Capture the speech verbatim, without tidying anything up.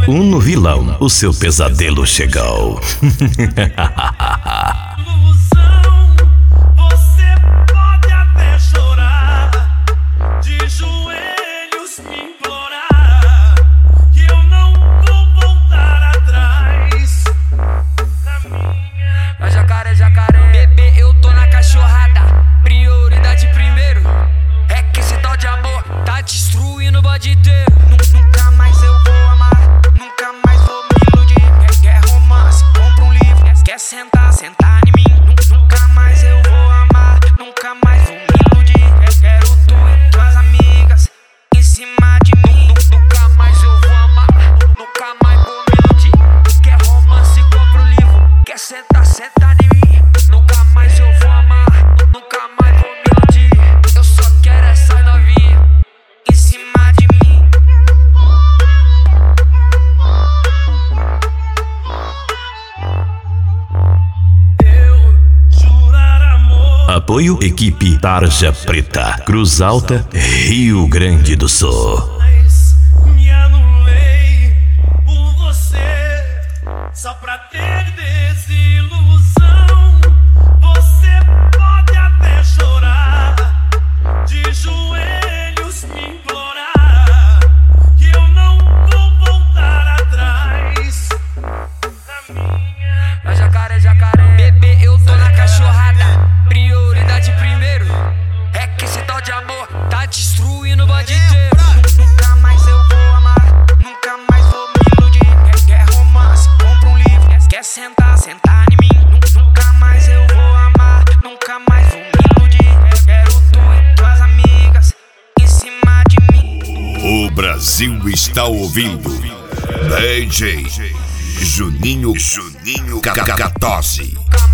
Uno vilão, o seu pesadelo chegou. Destruindo o bode inteiro. Nunca mais eu vou amar, nunca mais vou me iludir. Quer romance, compra um livro. Quer sentar, sentar em mim. Nunca mais eu vou amar, nunca mais vou me iludir. Quero tu e tuas amigas em cima de mim. Nunca mais eu vou amar, nunca mais vou me iludir. Quer romance, compra um livro. Quer sentar, sentar em mim. Nunca mais eu vou amar, nunca mais vou me iludir. Eu só quero essa novinha em cima de mim. Eu jurar amor. Apoio Equipe Tarja Preta, Cruz Alta, Rio Grande do Sul. Mas me anulei por você, só pra ter desilusão. Você pode até chorar, de joelhos me implorar, que eu não vou voltar atrás. Na minha A jacaré, jacaré. Bebê, eu tô na cachorrada. Prioridade primeiro. É que esse tal de amor tá destruindo o bode inteiro. Nunca mais eu vou amar, nunca mais vou me iludir. Quer romance, compra um livro. Quer sentar, sentar em mim. Nunca mais eu vou amar, nunca mais vou me iludir. Quero tu e tuas amigas em cima de mim. O Brasil está ouvindo D J Juninho Juninho Cacatose.